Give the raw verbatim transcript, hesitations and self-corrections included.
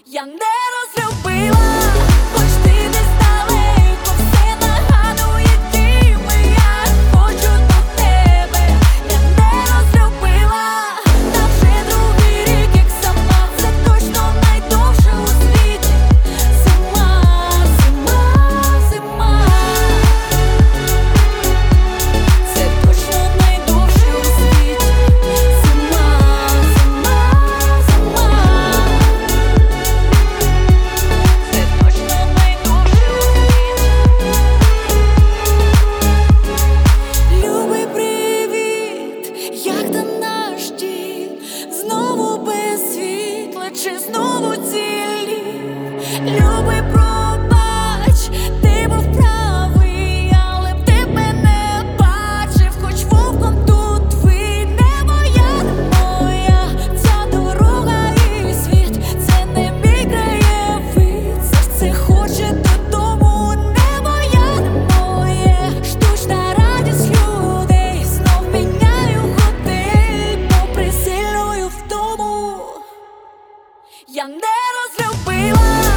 Я не розлюбила, хоч ти десь далеко, все нагадує дім, і я хочу до тебе. Я не розлюбила, та вже другий рік, як сама, це точно найдовше у світі. Зима, зима, зима, це точно найдовше у світі. Зима, зима, зима, це точно найдовше у світі. Любий привіт, як там наш дім? Знову без світла чи знову цілі? Любий, пробач, ти був правий, але б ти мене бачив, хоч вовком тут твій. Не моя, не моя ця дорога і світ, це не мій краєвид, серце хоче додому. Не моя, не моє, штучна радість людей, знов міняю готель, попри сильною втому. Я не розлюбила.